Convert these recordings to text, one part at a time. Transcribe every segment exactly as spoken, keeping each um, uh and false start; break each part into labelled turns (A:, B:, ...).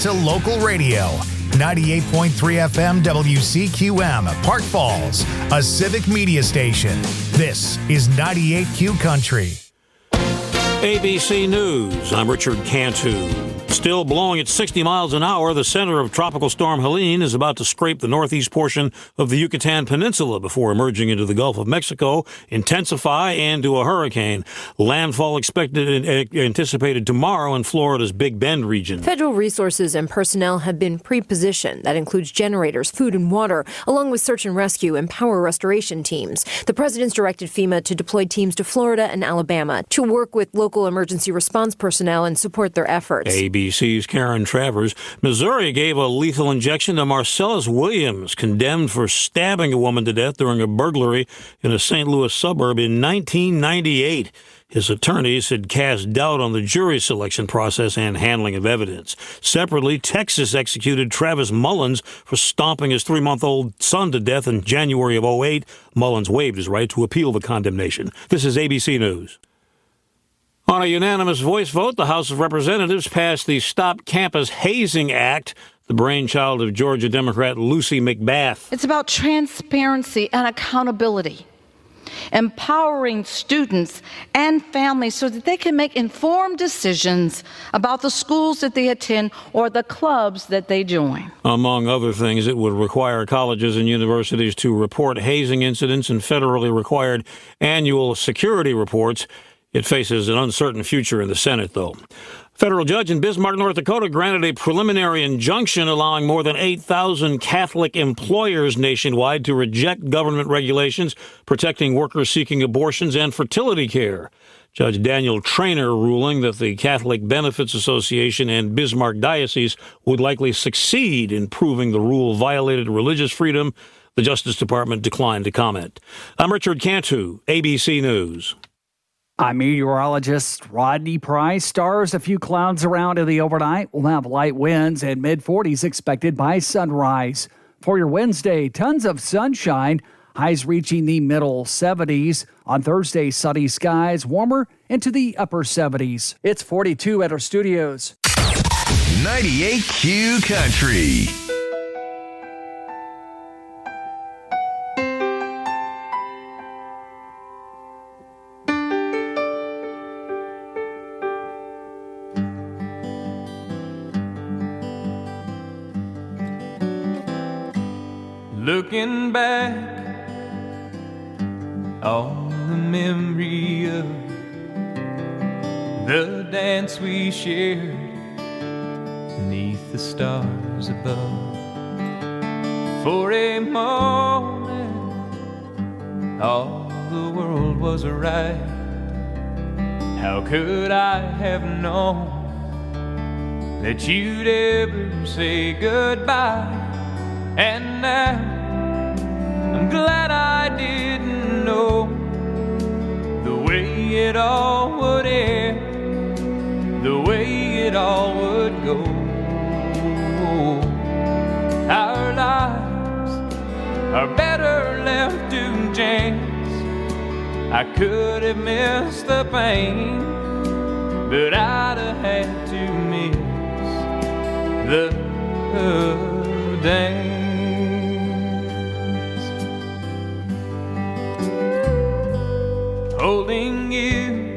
A: to local radio. ninety-eight point three F M W C Q M, Park Falls, a civic media station. This is ninety-eight Q Country.
B: A B C News, I'm Richard Cantu. Still blowing at sixty miles an hour, the center of Tropical Storm Helene is about to scrape the northeast portion of the Yucatan Peninsula before emerging into the Gulf of Mexico, intensify, and to a hurricane. Landfall expected and anticipated tomorrow in Florida's Big Bend region.
C: Federal resources and personnel have been pre-positioned. That includes generators, food and water, along with search and rescue and power restoration teams. The president's directed FEMA to deploy teams to Florida and Alabama to work with local emergency response personnel and support their efforts.
B: A B C's Karen Travers. Missouri gave a lethal injection to Marcellus Williams, condemned for stabbing a woman to death during a burglary in a Saint Louis suburb in nineteen ninety-eight. His attorneys had cast doubt on the jury selection process and handling of evidence. Separately, Texas executed Travis Mullins for stomping his three-month-old son to death in January of oh eight. Mullins waived his right to appeal the condemnation. This is A B C News. On a unanimous voice vote, the House of Representatives passed the Stop Campus Hazing Act, the brainchild of Georgia Democrat Lucy McBath.
D: It's about transparency and accountability, empowering students and families so that they can make informed decisions about the schools that they attend or the clubs that they join.
B: Among other things, it would require colleges and universities to report hazing incidents and federally required annual security reports. It faces an uncertain future in the Senate, though. Federal judge in Bismarck, North Dakota, granted a preliminary injunction allowing more than eight thousand Catholic employers nationwide to reject government regulations protecting workers seeking abortions and fertility care. Judge Daniel Traynor ruling that the Catholic Benefits Association and Bismarck Diocese would likely succeed in proving the rule violated religious freedom. The Justice Department declined to comment. I'm Richard Cantu, A B C News.
E: I'm meteorologist Rodney Price. Stars, a few clouds around in the overnight. We'll have light winds and mid forties expected by sunrise. For your Wednesday, tons of sunshine. Highs reaching the middle seventies. On Thursday, sunny skies, warmer into the upper seventies. It's forty-two at our studios.
F: ninety-eight Q Country.
G: Looking back on the memory of the dance we shared beneath the stars above. For a moment, all the world was right. How could I have known that you'd ever say goodbye? And now I'm glad I didn't know the way it all would end, the way it all would go. Our lives are better left to chance. I could have missed the pain, but I'd have had to miss the dance. Holding you,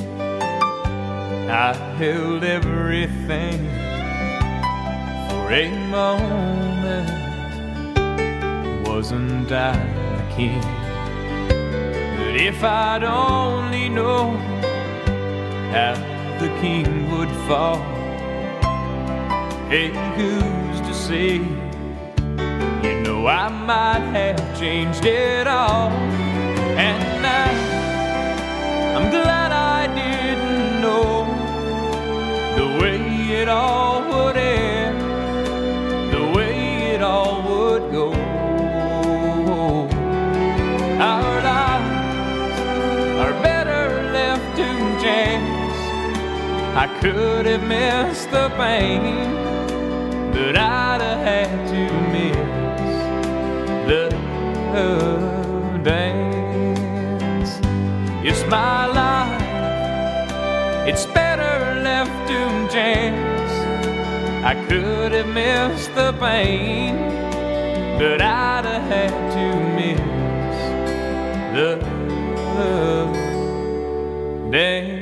G: I held everything for a moment. Wasn't I the king? But if I'd only known how the king would fall, hey, who's to say? You know I might have changed it all. And now I'm glad I didn't know the way it all would end, the way it all would go. Our lives are better left to chance. I could have missed the pain, but I'd have had to miss the dance. It's my life, it's better left to chance. I could have missed the pain, but I'd have had to miss the dance.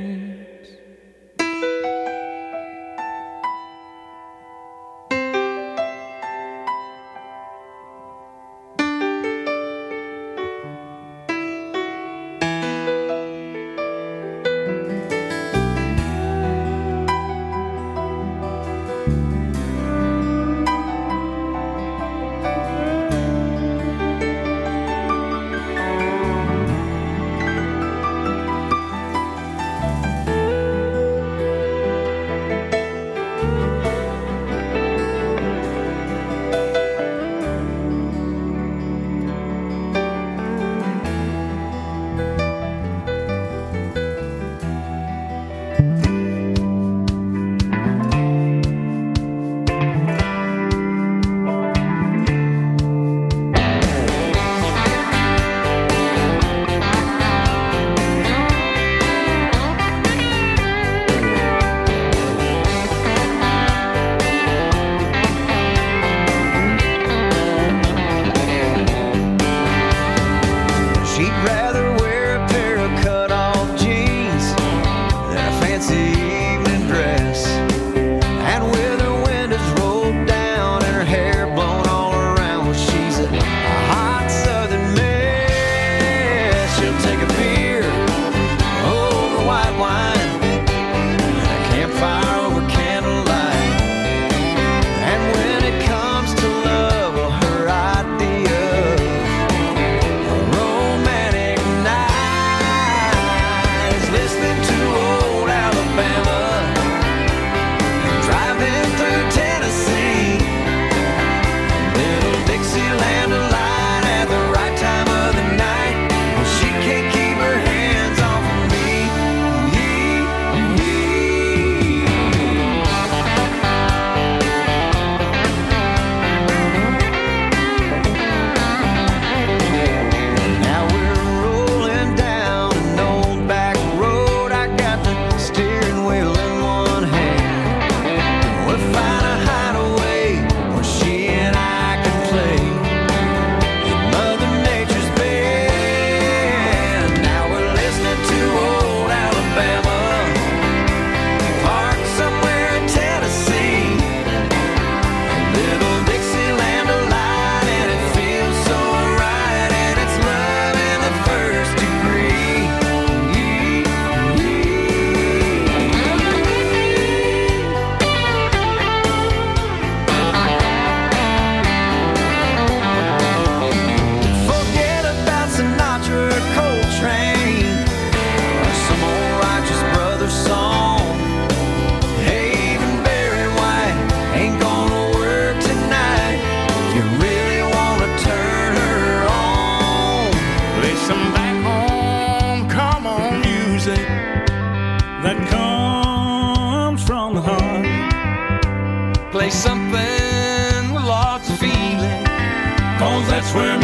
H: Play something with lots of feeling, 'cause that's where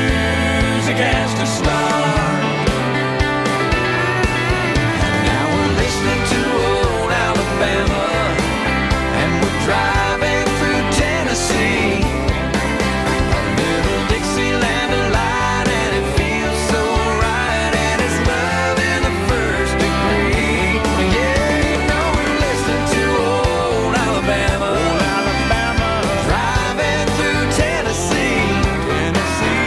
H: music has to start. And now we're listening to old Alabama, and we're driving through Tennessee. A little Dixieland delight, and it feels so right, and it's love in the first degree. Yeah, you know we're listening to old Alabama, old Alabama, driving through Tennessee, Tennessee.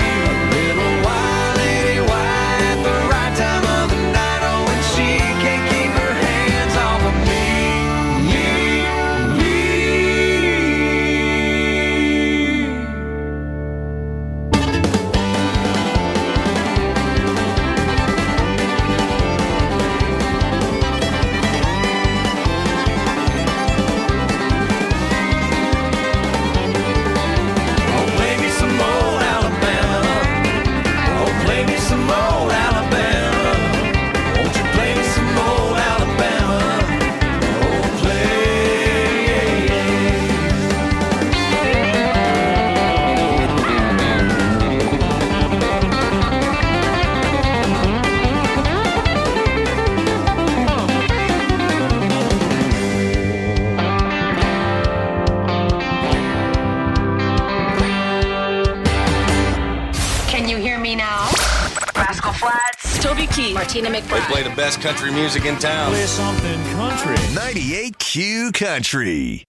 I: you hear me now? Rascal Flatts, Toby Keith, Martina McBride.
F: They play the best country music in town.
G: Play something country.
F: ninety-eight Q Country.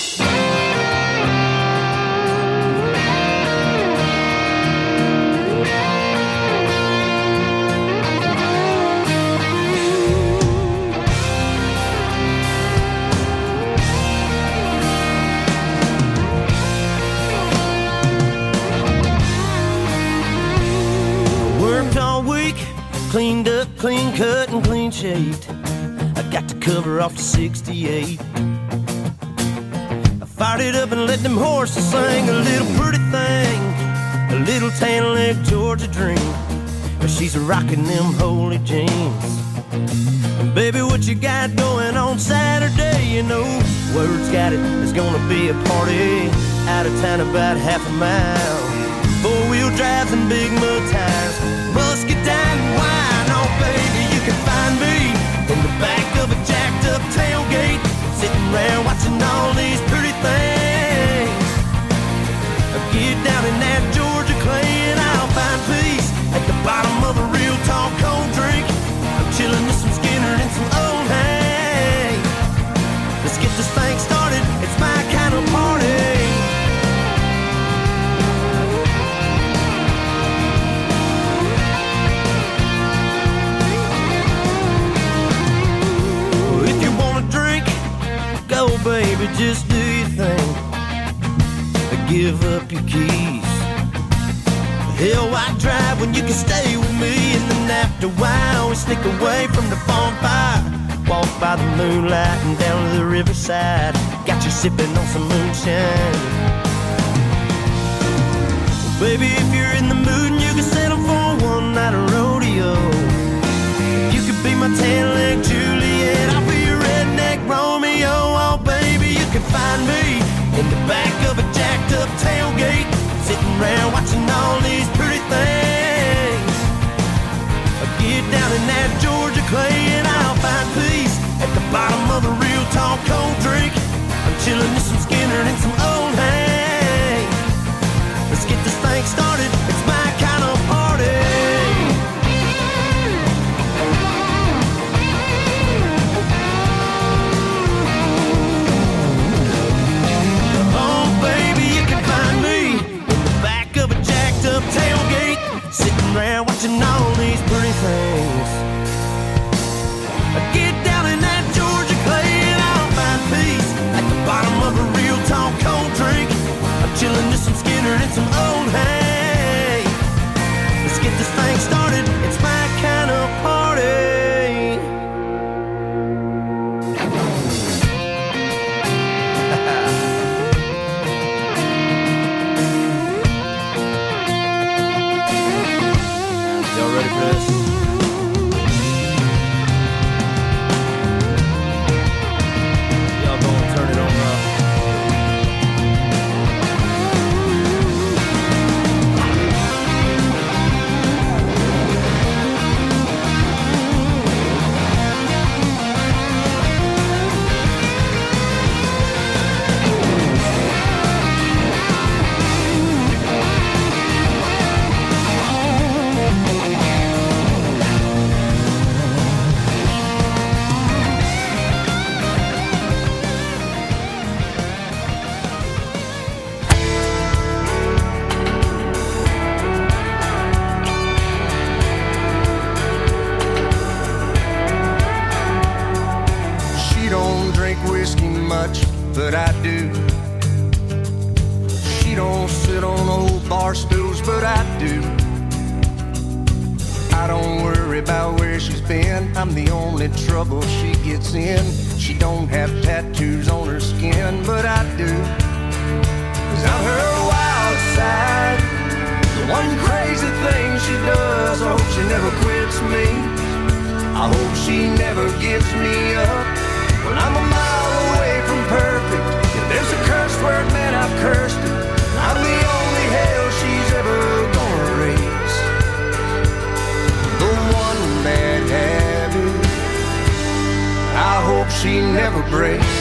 J: Cleaned up, clean cut, and clean shaved. I got the cover off the sixty-eight. I fired it up and let them horses sing a little pretty thing, a little tan leg Georgia dream. But she's rocking them holy jeans. Baby, what you got going on Saturday? You know, word's got it, there's gonna be a party out of town about half a mile. Four-wheel drives and big mud tires, musket down and wine. Oh, baby, you can find me in the back of a jacked-up tailgate, sitting around watching all these pretty things. Get down in that Georgia clay and I'll find peace at the bottom of a real tall cold drink. I'm chilling with some Skinner and some old hay. Let's get this thing started, it's my kind of party. Go, baby, just do your thing. Give up your keys. Hell, why drive when you can stay with me? And then after a while, we sneak away from the bonfire. Walk by the moonlight and down to the riverside. Got you sipping on some moonshine. Well, baby, if you're in the mood and you can settle for one night of rodeo, you could be my tan-leg Juliet, I'll be your redneck Romeo. Oh, baby, you can find me in the back of a jacked-up tailgate, sitting around watching all these pretty things. I'll get down in that Georgia clay and I'll find peace at the bottom of a real tall cold drink. I'm chilling with some Skinner and some old hay. Let's get this thing started, it's my kind of party. Tailgate, sitting around watching all these pretty things. I get down in that Georgia clay and I'll find peace at the bottom of a real tall cold drink. I'm chilling with some Skinner and some old hay. Let's get this thing started, it's my kind of party. Ready for this? Y'all gonna turn it on up.
K: But I do. She don't sit on old bar stools, but I do. I don't worry about where she's been, I'm the only trouble she gets in. She don't have tattoos on her skin, but I do. Cause I'm her wild side, the one crazy thing she does. I hope she never quits me, I hope she never gives me up. When I'm a mile away from perfect, if there's a curse word, man, I've cursed it. I'm the only hell she's ever gonna raise, the one bad habit I hope she never breaks.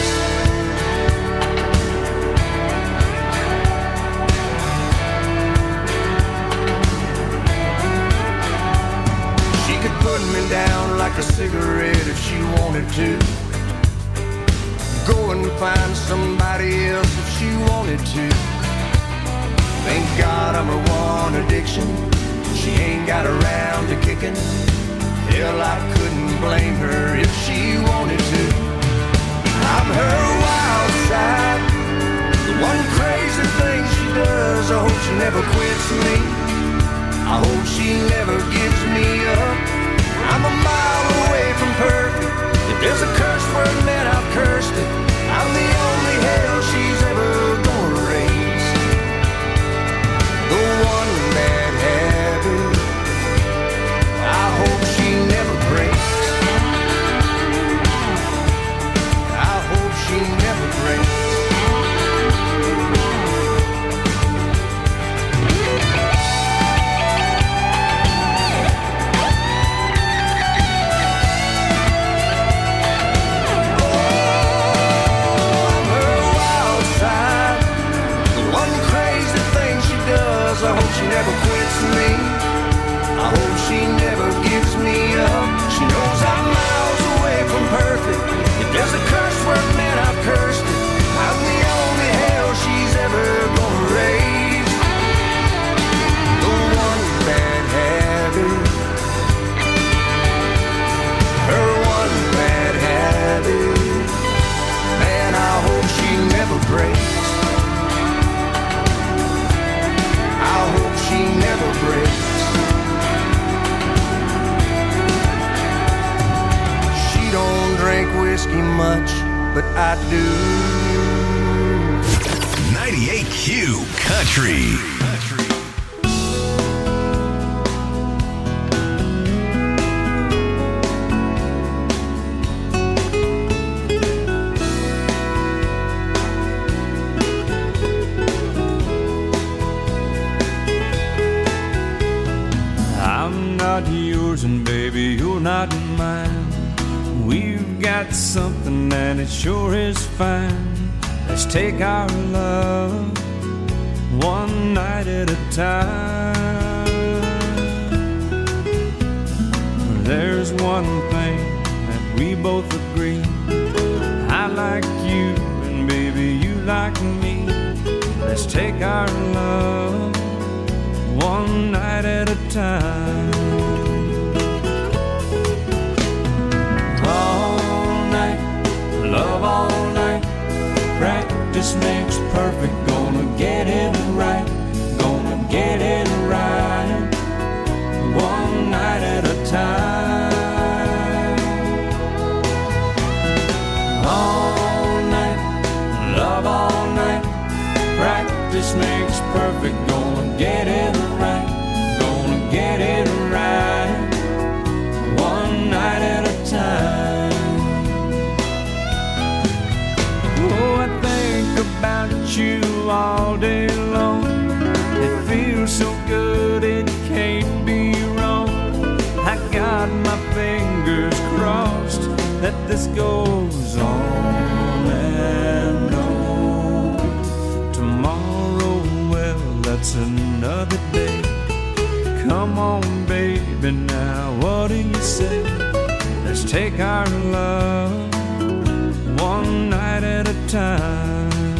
K: burn me down like a cigarette if she wanted to. Go and find somebody else if she wanted to. Thank God I'm her one addiction. She ain't got around to kicking. Hell, I couldn't blame her if she wanted to. I'm her wild side, the one crazy thing she does. I hope she never quits me. I hope she never gives me up. I'm a mile away from perfect. If there's a curse word, man, I've cursed it. I'm the only hell she's ever gonna raise. The one bad habit I hope she never breaks. I hope she never breaks. I hope she never quits me. I hope she never gives me up. She knows I'm miles away from perfect. If there's a curse word, man, I've cursed it. I'm the only hell she's ever gonna raise. The one bad habit, her one bad habit, man, I hope she never breaks. I hope she never breaks. She don't drink whiskey much, but I do.
F: ninety-eight Q Country.
G: And baby, you're not mine. We've got something and it sure is fine. Let's take our love one night at a time. There's one thing that we both agree. I like you and baby, you like me. Let's take our love one night at a time. Love all night, practice makes perfect. Gonna get it right, gonna get it right, one night at a time. All night, love all night, practice makes perfect. Gonna get it right, gonna get it right, one night at a time. About you all day long. It feels so good, it can't be wrong. I got my fingers crossed that this goes on and on. Tomorrow, well, that's another day. Come on, baby, now what do you say? Let's take our love one night at a time.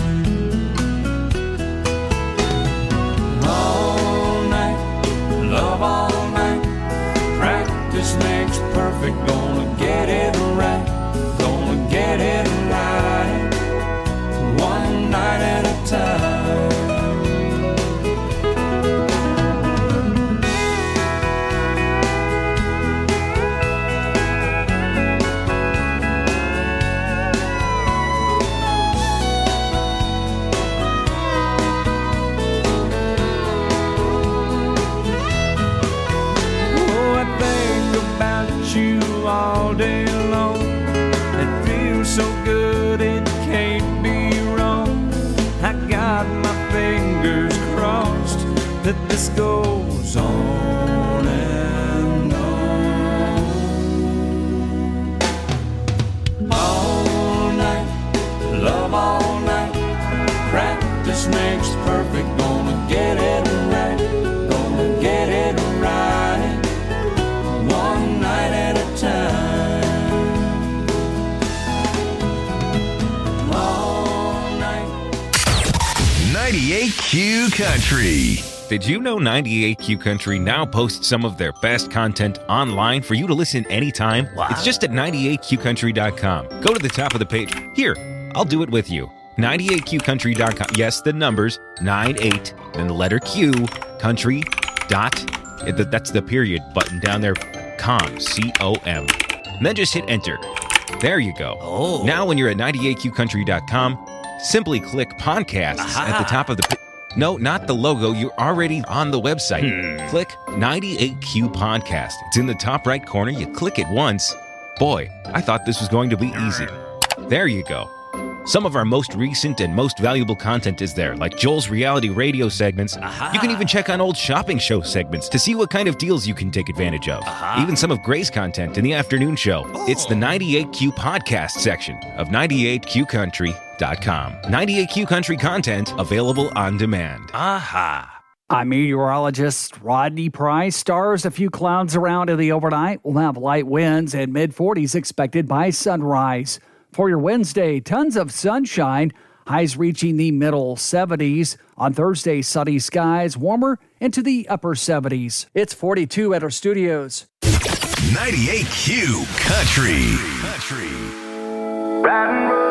G: Love all night, practice makes perfect. Gonna get it right, gonna get it right, one night at a time. All day long, it feels so good, it can't be wrong. I got my fingers crossed that this goes on and on. All night, love all night, practice makes perfect. Gonna get it right, gonna get it right, one night
F: Q Country.
L: Did you know ninety-eight Q Country now posts some of their best content online for you to listen anytime? Wow. It's just at ninety-eight q country dot com. Go to the top of the page. Here, I'll do it with you. ninety-eight q country dot com. Yes, the numbers, ninety-eight, then the letter Q, country, dot, that's the period button down there, com, C O M. And then just hit enter. There you go.
M: Oh.
L: Now when you're at ninety-eight q country dot com, simply click podcasts Aha. at the top of the page. No, not the logo. You're already on the website. Hmm. Click ninety-eight Q Podcast. It's in the top right corner. You click it once. Boy, I thought this was going to be easy. There you go. Some of our most recent and most valuable content is there, like Joel's reality radio segments. Aha. You can even check on old shopping show segments to see what kind of deals you can take advantage of. Aha. Even some of Gray's content in the afternoon show. Oh. It's the ninety-eight Q Podcast section of ninety-eight q country dot com. ninety-eight Q Country content available on demand.
E: Aha. I'm meteorologist Rodney Price. Stars, a few clouds around in the overnight. We'll have light winds and mid forties expected by sunrise. For your Wednesday, tons of sunshine, highs reaching the middle seventies. On Thursday, sunny skies, warmer into the upper seventies. It's forty-two at our studios.
F: ninety-eight Q Country. Country.
H: Riding road.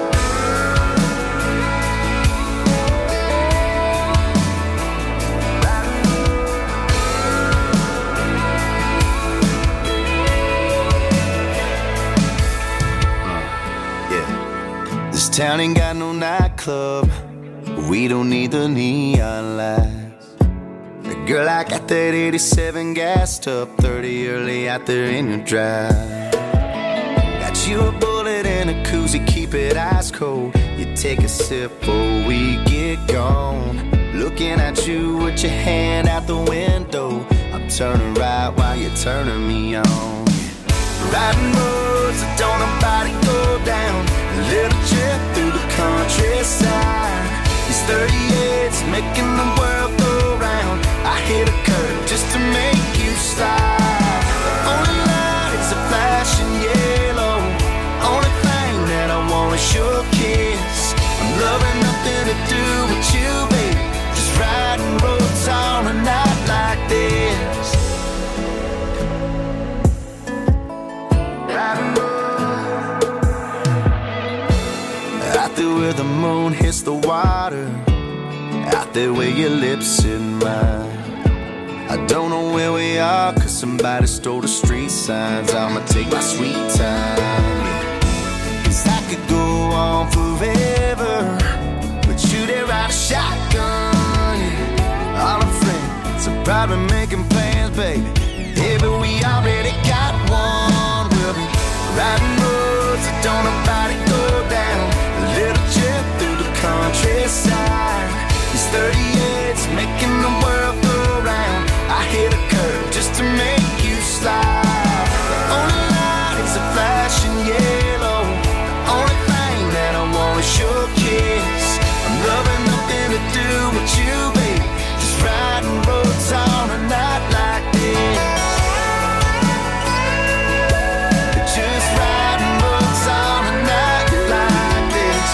K: This town ain't got no nightclub. We don't need the neon lights. Girl, I got that eighty-seven gassed up, thirty early out there in your drive. Got you a bullet and a koozie, keep it ice cold. You take a sip before we get gone. Looking at you with your hand out the window. I'm turning right while you're turning me on. Riding roads that don't nobody go down. A little trip through the countryside. These thirty-eights making the world go round. I hit a curve just to make you slide. The only light is a flashing yellow. Only thing that I want is your kiss. I'm loving nothing to do with you, baby. Just riding roads on a night like this. Riding roads. Out there where the moon hits the water. Out there where your lips in mine. I don't know where we are, cause somebody stole the street signs. I'ma take my sweet time, yeah. Cause I could go on forever, but you there ride a shotgun, yeah. All our friends are probably making plans, baby. Yeah, but we already got one. We'll be riding roads that don't nobody go down. A little trip through the countryside. These thirty-eights making the world go round. I hit a curve just to make you slide. The only light is a flashing yellow. The only thing that I want is your kiss. I'm loving nothing to do with you, baby. Just riding roads on a night like this. Just riding roads on a night like this.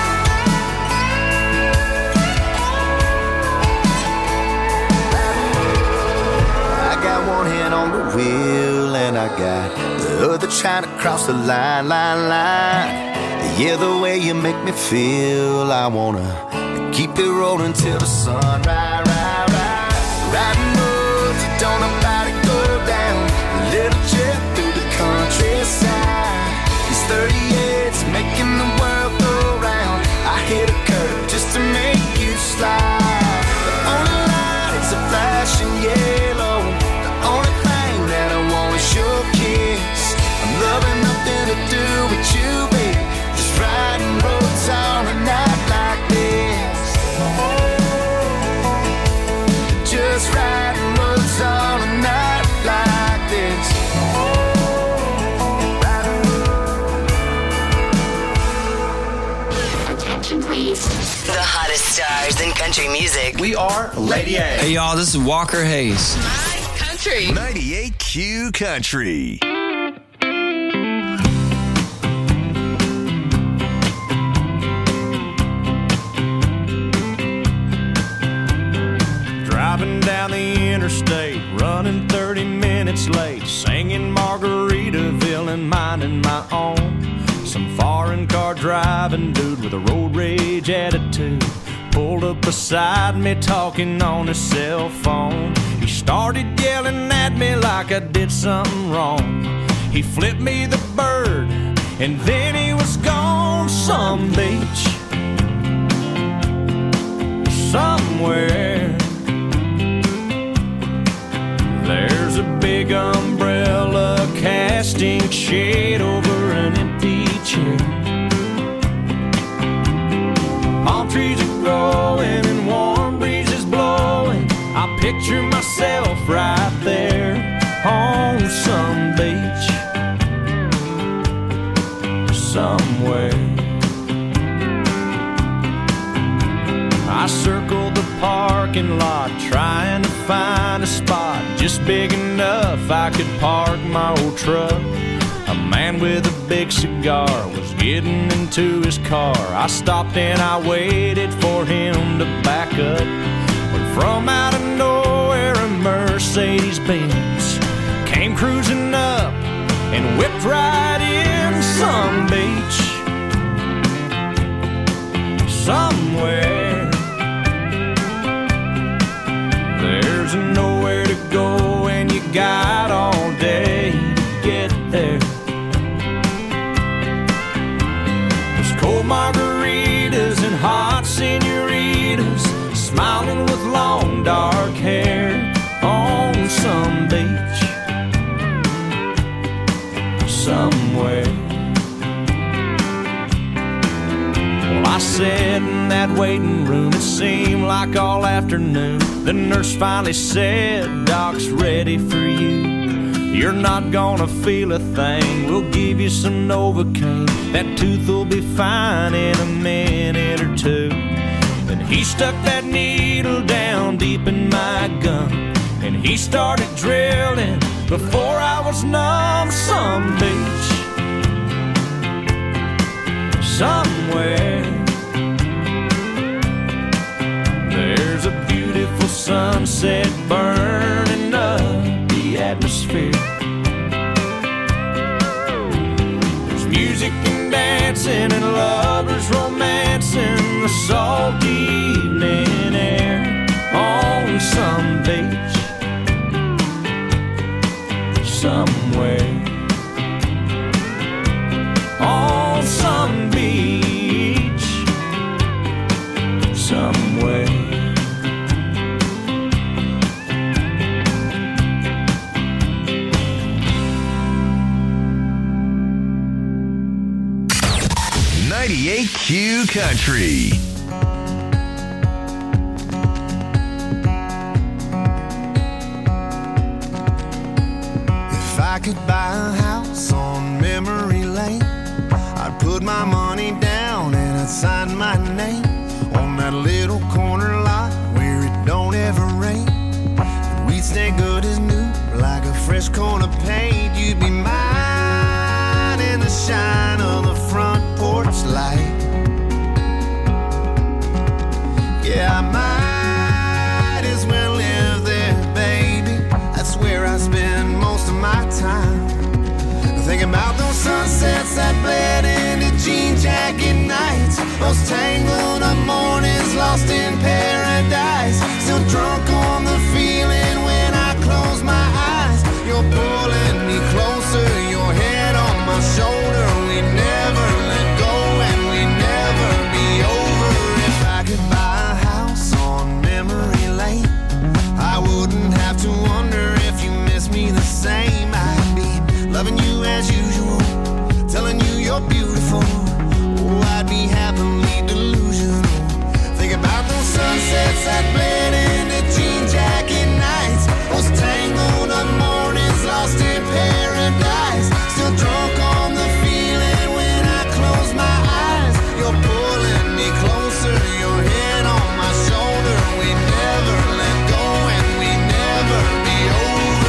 K: I got one hand on the wheel and I got the other trying to cross the line, line, line. Yeah, the way you make me feel, I wanna keep it rolling till the sun rise, rise, rise. Riding roads that don't nobody go down. A little trip through the countryside. These thirty-eights making the world go round. I hit a curve just to make you slide. The only light is a flashing yellow. The only thing that I want is your kiss. I'm loving nothing to do with you, baby. Just riding roads on a night like this. Just riding roads on a night like this.
I: Attention, please. The hottest stars in country music.
N: We are Lady A.
O: Hey, y'all, this is Walker Hayes.
I: My country.
F: ninety-eight Q Country.
G: slate, singing Margaritaville and minding my own. Some foreign car driving dude with a road rage attitude pulled up beside me talking on his cell phone. He started yelling at me like I did something wrong. He flipped me the bird and then he was gone. Some beach somewhere, there's a big umbrella casting shade over an empty chair. Palm trees are growing and warm breezes blowing. I picture myself right there on some beach somewhere. I circled the parking lot trying to find a spot just big enough I could park my old truck. A man with a big cigar was getting into his car. I stopped and I waited for him to back up. When from out of nowhere a Mercedes Benz came cruising up and whipped right in. Some beach somewhere, there's nowhere to go and you got all day to get there. There's cold margaritas and hot senoritas smiling with long dark hair on some beach somewhere. Well, I sat in that waiting room, it seemed like all afternoon. The nurse finally said, Doc's ready for you. You're not gonna feel a thing, we'll give you some Novocaine. That tooth will be fine in a minute or two. Then he stuck that needle down deep in my gum, and he started drilling before I was numb. Some beach somewhere, there's a beautiful sunset burning up the atmosphere. There's music and dancing and lovers romancing the salty evening air on some beach somewhere. On some beach somewhere.
F: ninety-eight Q Country.
K: If I could buy a house on memory lane, I'd put my money down and I'd sign my name on that little corner lot where it don't ever rain. And we'd stay good as new, like a fresh coat of paint. You'd be mine in the shine of the front porch light. Yeah, I might as well live there, baby. That's where I spend most of my time. Thinking about those sunsets that bled into jean jacket nights, those tangled up mornings lost in paradise. Still drunk on the feeling when I close my eyes. You're pulling me closer, your head on my shoulder. We never let go and we never be over. If I could buy a house on memory lane, I wouldn't have to wonder if you miss me the same. I'd be loving you as usual, telling you you're beautiful. Oh, I'd be happily delusional. Think about those sunsets that bled into jean jacket nights, those tangled up mornings lost in paradise. Still drunk on the feeling when I close my eyes. You're pulling me closer, your head on my shoulder. We never let go and we never be over.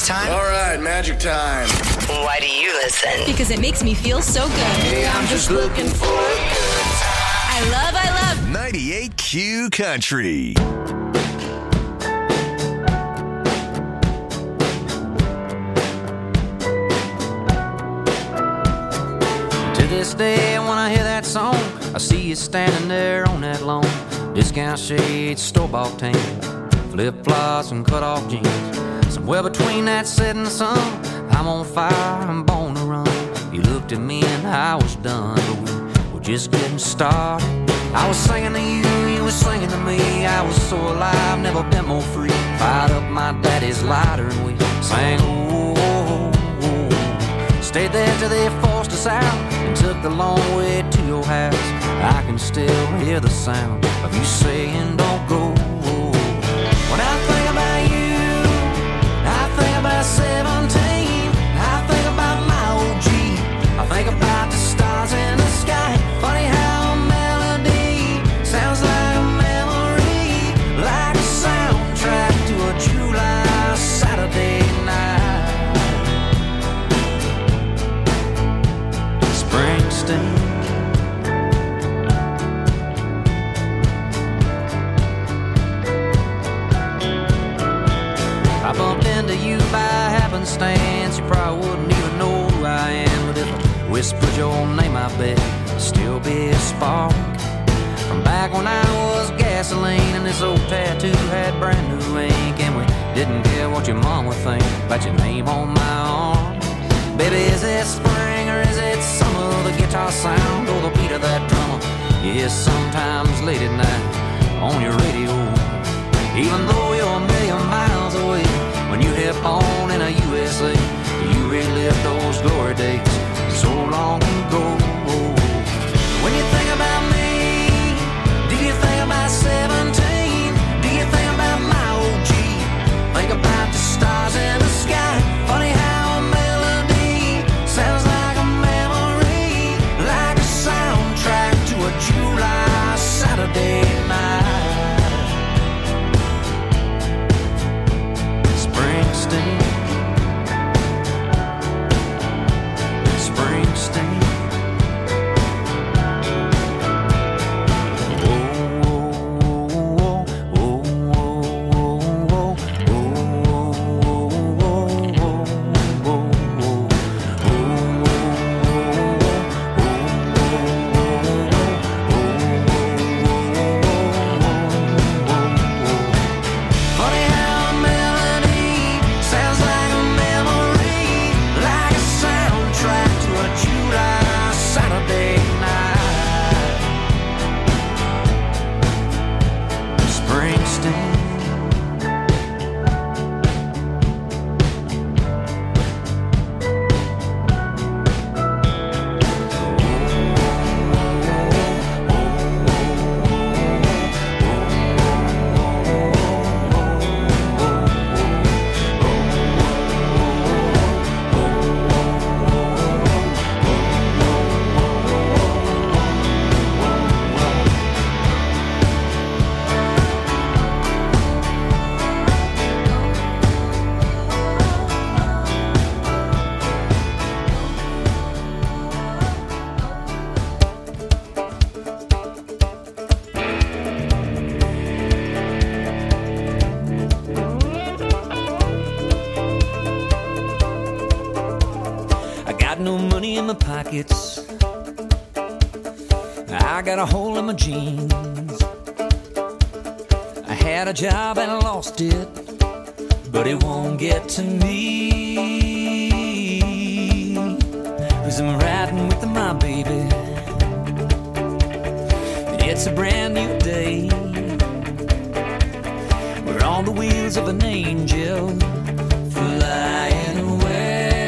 I: time?
K: All right, magic time.
I: Why do you listen?
M: Because it makes me feel so good.
K: Hey, I'm just looking for a good time.
M: I love, I love
F: ninety-eight Q Country.
N: To this day, when I hear that song, I see you standing there on that lawn. Discount shades, store-bought tan, flip-flops and cut-off jeans. Somewhere between that setting sun, I'm on fire, I'm born to run. You looked at me and I was done, but we were just getting started. I was singing to you, you were singing to me. I was so alive, never been more free. Fired up my daddy's lighter and we sang, oh, oh, oh. Stayed there till they forced us out and took the long way to your house. I can still hear the sound of you saying don't go. When I think about you, I think about seventeen. I think about my old Jeep. I think about the stars in the sky. Funny how a melody sounds like a memory, like a soundtrack to a July Saturday night. Springsteen. I bumped into you by happenstance. You probably wouldn't even know who I am, but if I whispered your name, I bet it'd still be a spark. From back when I was gasoline and this old tattoo had brand new ink, and we didn't care what your mom would think about your name on my arm. Baby, is it spring or is it summer? The guitar sound or the beat of that drummer? Yes, sometimes late at night on your radio. Even though you're a million miles away, when you hit on in a U S A, you relive those glory days so long ago. When you think about me, do you think about seventeen? Do you think about my old Jeep? Think about the stars in the sky. Funny how a melody sounds like a memory, like a soundtrack to a July Saturday night. Springsteen, Springsteen. No money in my pockets, I got a hole in my jeans. I had a job and I lost it, but it won't get to me, 'cause I'm riding with my baby. It's a brand new day. We're on the wheels of an angel flying away.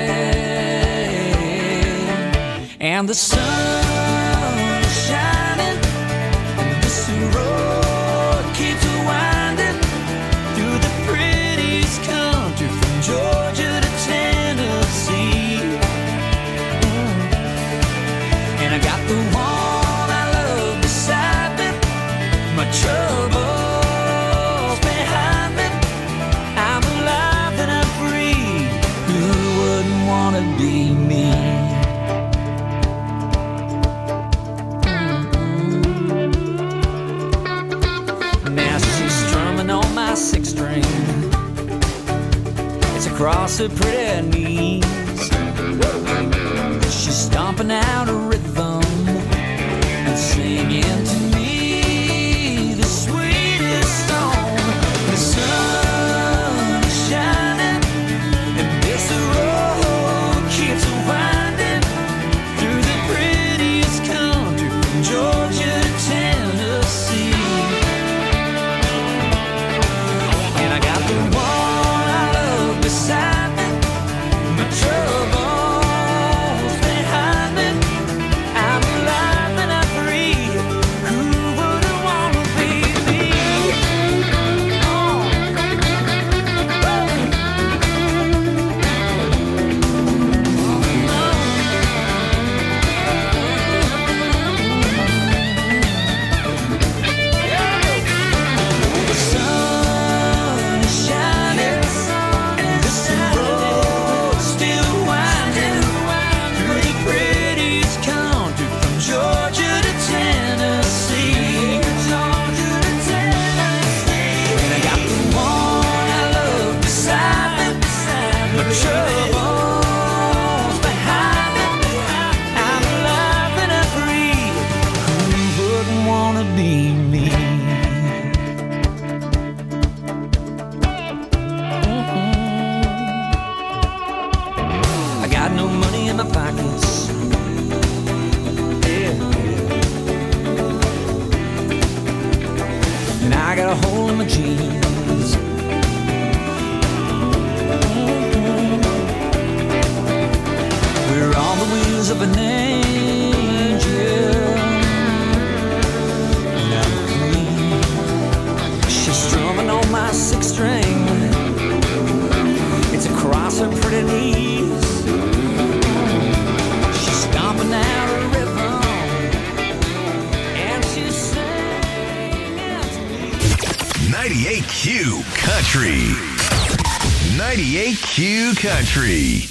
N: And the sun is shining, and this road keeps winding through the prettiest country from Georgia to Tennessee. Mm. And I got the one I love beside me, my troubles behind me. I'm alive and I'm free.
P: across her pretty knees. She's stomping out a rhythm and singing to me the sweetest song. The sun is shining and this road keeps winding through the prettiest country from Georgia to Tennessee. And I got the one I love beside me, my troubles behind me. I'm alive and I'm free. Who wouldn't want to be me? The sun is shining and this road still winding through the prettiest country from Georgia to Tennessee. Georgia to Tennessee. And I got the one I love beside me, my troubles behind me. I'm alive and I'm free. Who wouldn't wanna be me? I got no money in my pockets. Yeah. And I got a hole in my jeans. We're on the wheels of an angel. And I'm free. She's strumming on my six string. It's across her pretty knees. She's stomping out a rhythm, and she's singing to me.
F: ninety-eight Q Country. ninety-eight Q Country.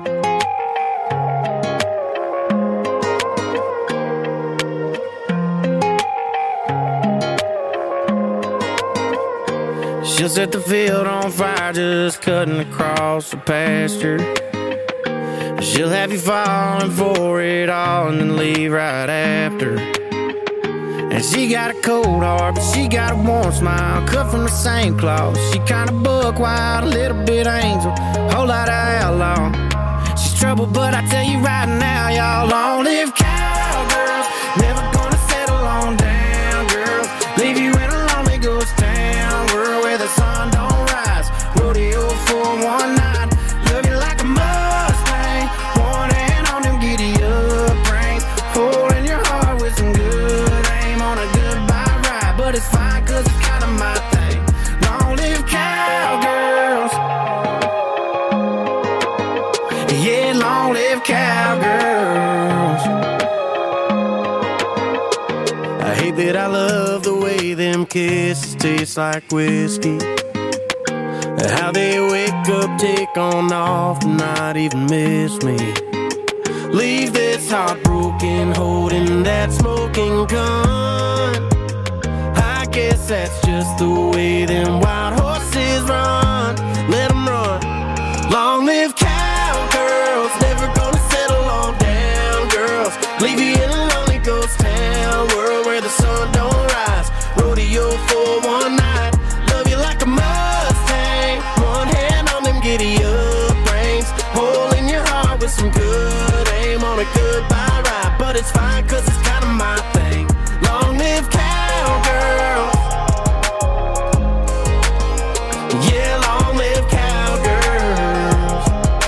J: She'll set the field on fire just cutting across the pasture. She'll have you falling for it all and then leave right after. And she got a cold heart, but she got a warm smile, cut from the same cloth. She kinda buck wild, a little bit angel, whole lot of outlaw. She's trouble, but I tell you right now, y'all, long live cowgirls. Never gonna settle on down, girls. Leave you in a lonely ghost town, world where the sun don't rise. Rodeo for one night, love you like a Mustang. One hand on them giddy up reins, holding your heart with some good aim on a goodbye ride. But it's fine, cause it's kinda my thing. Long live cowgirls. Yeah, long live cowgirls. I hate that I love the way them kisses taste like whiskey. How they wake up, take on off, and not even miss me. Leave this heartbroken, holding that smoking gun. I guess that's just the way them wild horses run. Let them run. Long live cowgirls, never gonna settle on down, girls. Leave you in a lonely ghost town, world where the sun don't rise. Rodeo for one night, love you like a Mustang. One hand on them giddy up reins, holding your heart with some good aim on a goodbye ride. But it's fine, cause it's kinda my thing. Long live cowgirls. Yeah, long live cowgirls.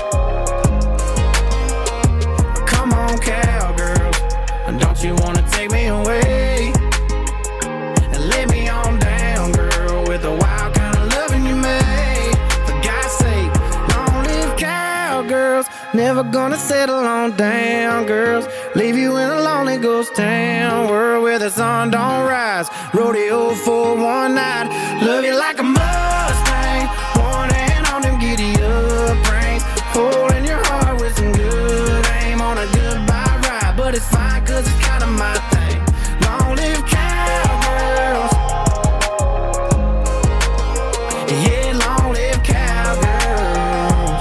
J: Come on, cowgirls, don't you wanna take me away and lay me on down, girl, with the wild kind of loving you made. For God's sake, long live cowgirls. Never gonna settle on down, girls. Leave you in a lonely ghost town, world where the sun don't rise. Rodeo for one night, love you like a Mustang. One hand on them giddy up reins, holding your heart with some good aim on a goodbye ride. But it's fine, cause it's kinda my thing. Long live cowgirls. Yeah, long live cowgirls.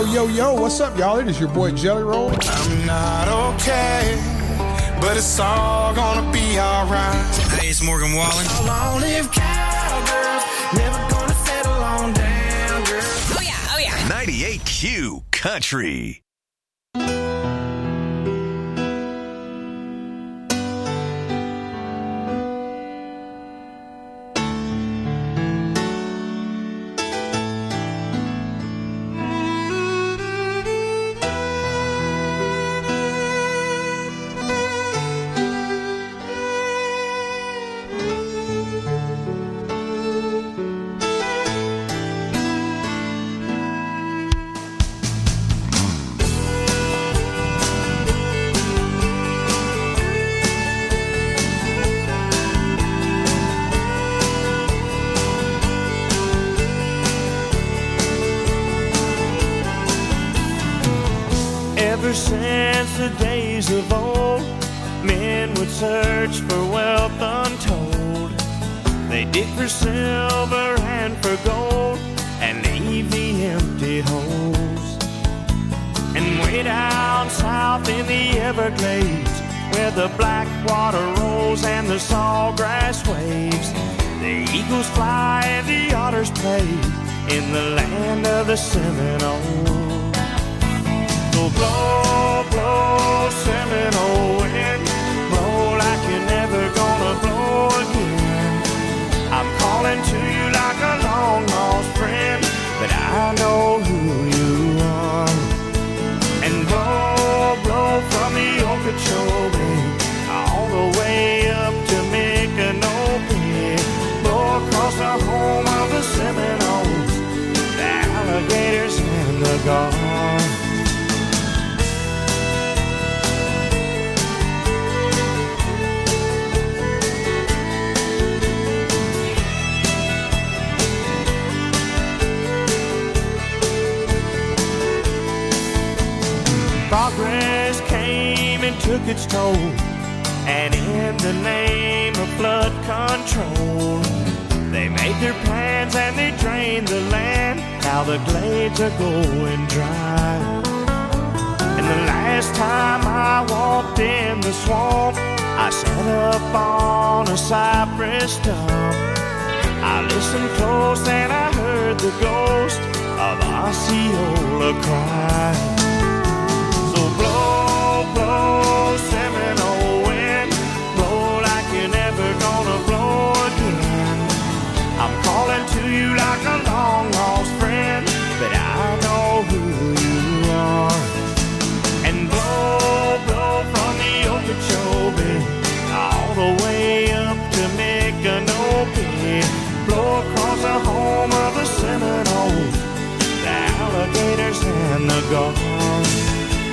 Q: Yo, yo, yo, what's up, y'all? It is your boy Jelly Roll.
R: I'm not okay, but it's all gonna be alright.
O: Hey, it's Morgan Wallen.
R: Long live cowgirls, never gonna settle on down, girl.
M: Oh, yeah, oh, yeah.
F: ninety-eight Q Country.
S: Ever since the days of old, men would search for wealth untold. They dig for silver and for gold and leave the empty holes. And way down south in the Everglades, where the black water rolls and the sawgrass waves, the eagles fly and the otters play in the land of the Seminoles. So blow, blow, Seminole wind, blow like you're never gonna blow again. I'm calling to you like a long lost friend, but I know who you are. And blow, blow from the Okeechobee all the way up to Micanopy. Blow across the home of the Seminoles, the alligators and the gulls. Progress came and took its toll, and in the name of flood control, they made their plans and they drained the land. Now the glades are going dry. And the last time I walked in the swamp, I sat up on a cypress stump. I listened close and I heard the ghost of Osceola cry. Blow, blow, Seminole wind, blow like you're never gonna blow again. I'm calling to you like a long lost friend, but I know who you are. And blow, blow from the Okeechobee all the way up to Micanopy. Blow across the home of the Seminoles, the alligators and the gulls.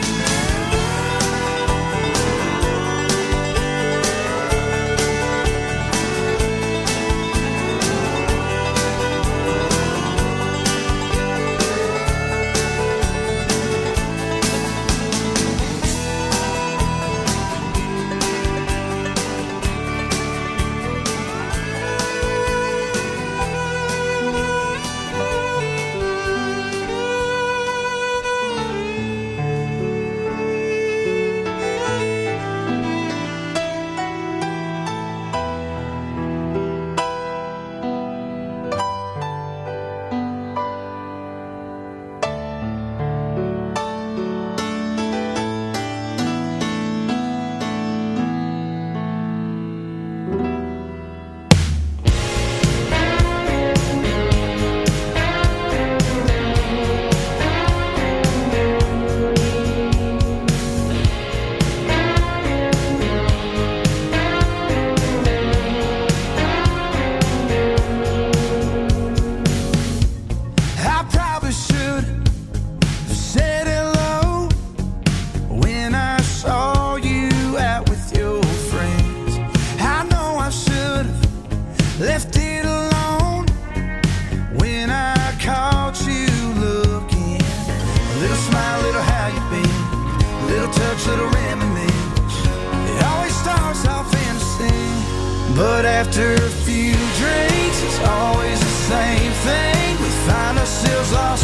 H: But after a few drinks, it's always the same thing. We find ourselves lost in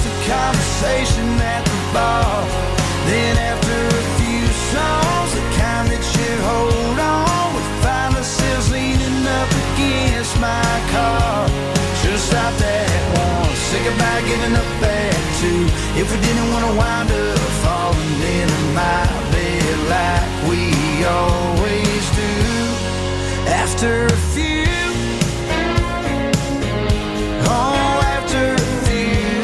K: conversation at the bar. Then after a few songs, the kind that you hold on, we find ourselves leaning up against my car. Should've stopped at one, say goodbye, giving up at two. If we didn't want to wind up falling into my bed like we always do. After a few, oh, after a few,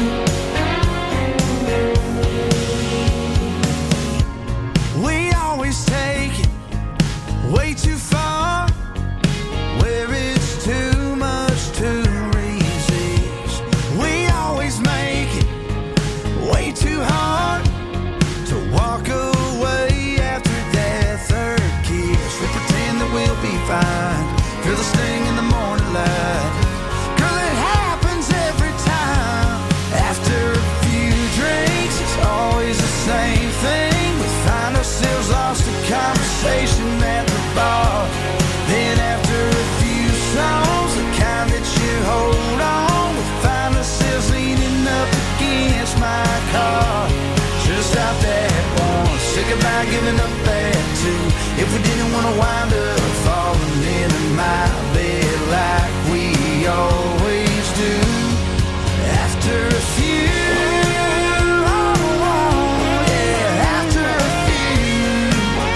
K: we always take it way too far, where it's too much to resist. We always make it way too hard to walk away after that third kiss. We pretend that we'll be fine, feel the sting in the morning light. Girl, it happens every time. After a few drinks, it's always the same thing. We find ourselves lost in conversation at the bar. Then after a few songs, the kind that you hold on, we find ourselves leaning up against my car. Should've stopped at one, say goodbye, giving up at two. If we didn't want to wind up falling into my bed like we always do. After a few, oh, oh, yeah, after a few.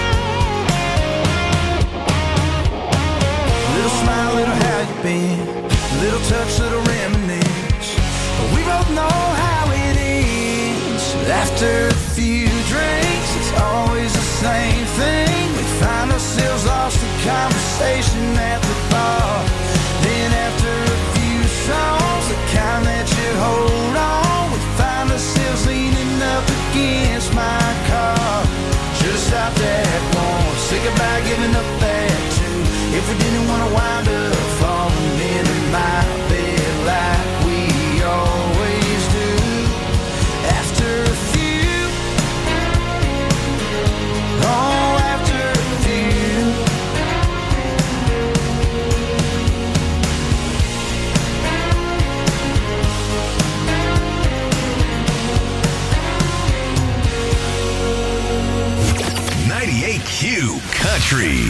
K: Little smile, little how you been, little touch, little reminisce. We both know how it ends. After a few drinks, it's always the same thing. We find ourselves lost in conversation at the bar. Then after a few songs, the kind that you hold on, we find ourselves leaning up against my car. Should've stopped at one, say goodbye, giving up at two. If we didn't want to wind up falling into my bed like we always do. After a few, oh, after a few.
F: ninety-eight Q Country.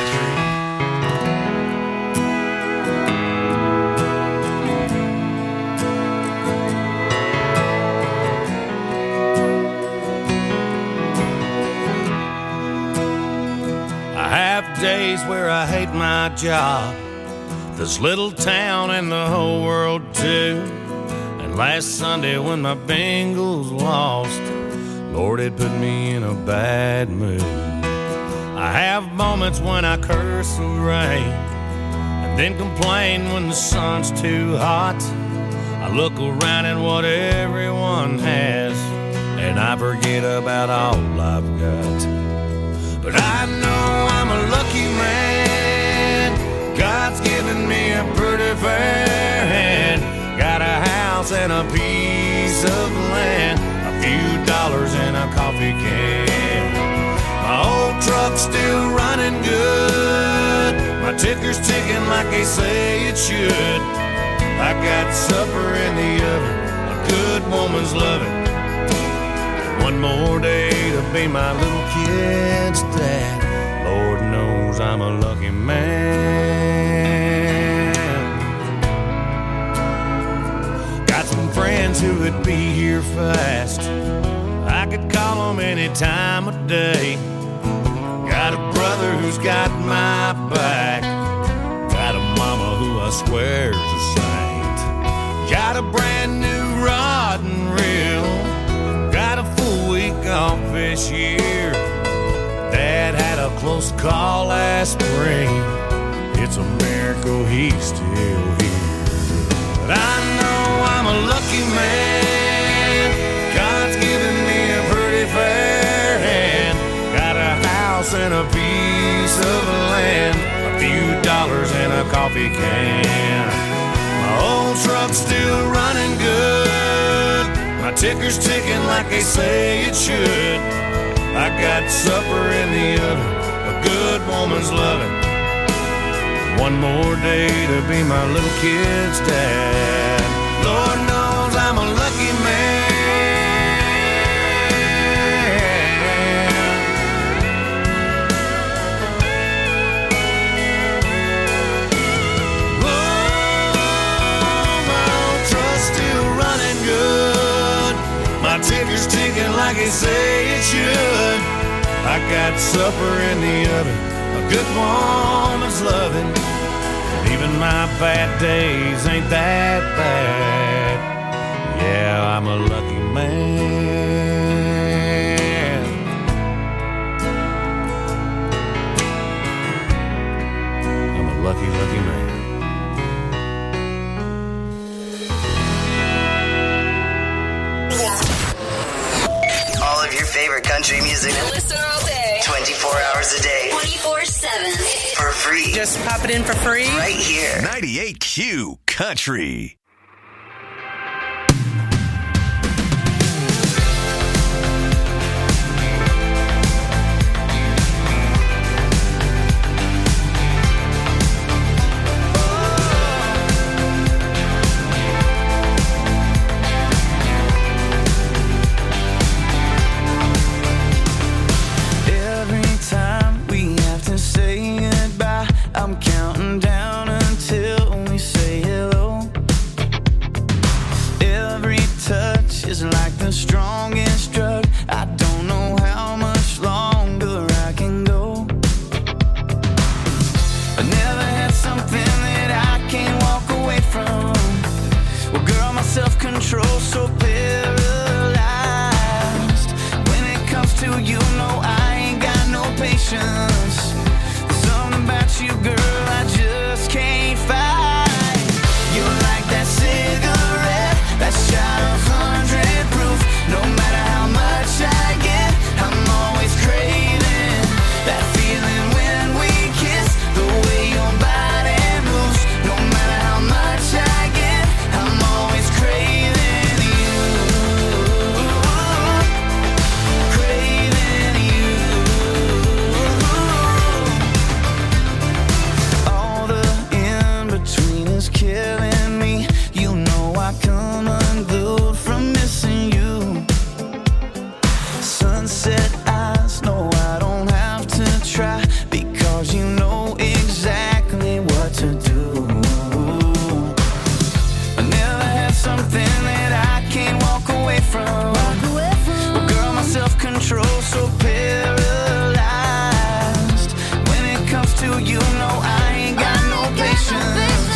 S: Days where I hate my job, this little town and the whole world too. And last Sunday when my Bengals lost, Lord, it put me in a bad mood. I have moments when I curse the rain and then complain when the sun's too hot. I look around at what everyone has and I forget about all I've got. But I know I'm a lucky man. God's given me a pretty fair hand. Got a house and a piece of land, a few dollars in a coffee can. My old truck's still running good. My ticker's ticking like they say it should. I got supper in the oven, a good woman's loving. One more day to be my little kid's dad. Lord knows I'm a lucky man. Got some friends who would be here fast. I could call them any time of day. Got a brother who's got my back. Got a mama who I swear's a saint. Got a brand new rod and reel. Got a full week off this year. Dad had a close call last spring. It's a miracle he's still here. But I know I'm a lucky man. God's given me a pretty fair hand. Got a house and a piece of land, a few dollars in a coffee can. My old truck's still running good. My ticker's ticking like they say it should. I got supper in the oven, a good woman's loving. One more day to be my little kid's dad. Lord knows I'm a lucky man.
K: like they say it should. I got supper in the oven, a good woman's loving. Even my bad days ain't that bad. Yeah, I'm a lucky man. I'm a lucky, lucky man.
T: All of your favorite country music.
I: Listen all day.
T: twenty-four hours a day.
I: twenty-four seven.
T: For free.
U: Just pop it in for free.
T: Right here.
F: ninety-eight Q Country.
H: I'm counting down until we say hello. Every touch is like the strongest drug. I don't know how much longer I can go. I never had something that I can't walk away from. Well, girl, my self-control's so paralyzed. When it comes to you, no, I ain't got no patience. About you, girl, I just can't fight. You're like that cigarette, that shot of hundred proof. No matter how much I get, I'm always craving that feeling when we kiss. The way your body moves. No matter how much I get, I'm always craving you. Craving you. Killing me, you know I come unglued from missing you. Sunset eyes, no, I don't have to try, because you know exactly what to do. I never had something that I can't walk away from. Well, girl, my self-control's so paralyzed. When it comes to you, no, I ain't got no patience.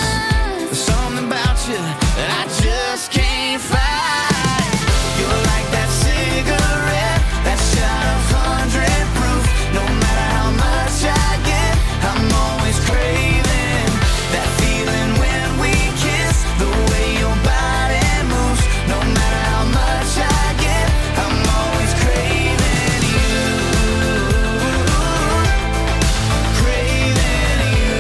H: I just can't fight. You're like that cigarette, that shot of hundred proof. No matter how much I get, I'm always craving that feeling when we kiss. The way your body moves. No matter how much I get, I'm always craving you. Craving you.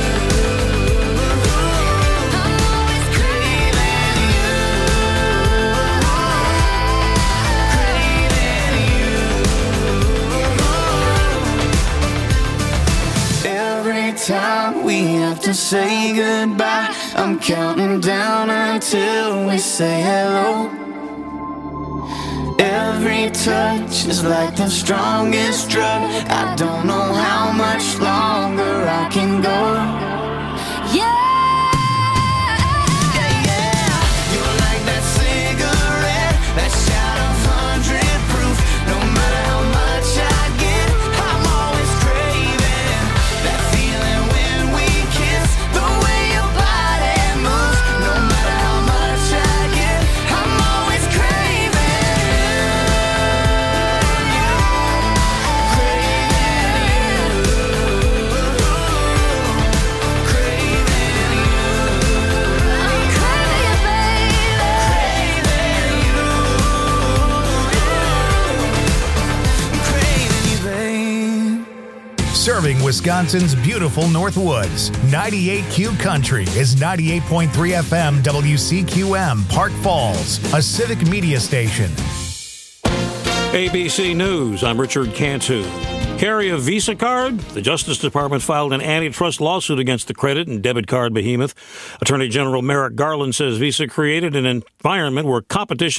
H: Time we have to say goodbye, I'm counting down until we say hello. Every touch is like the strongest drug. I don't know how much longer I can go. Yeah.
A: Serving Wisconsin's beautiful North Woods. ninety-eight Q Country is ninety-eight point three F M W C Q M, Park Falls, a civic media station.
B: A B C News, I'm Richard Cantu. Carry a Visa card? The Justice Department filed an antitrust lawsuit against the credit and debit card behemoth. Attorney General Merrick Garland says Visa created an environment where competition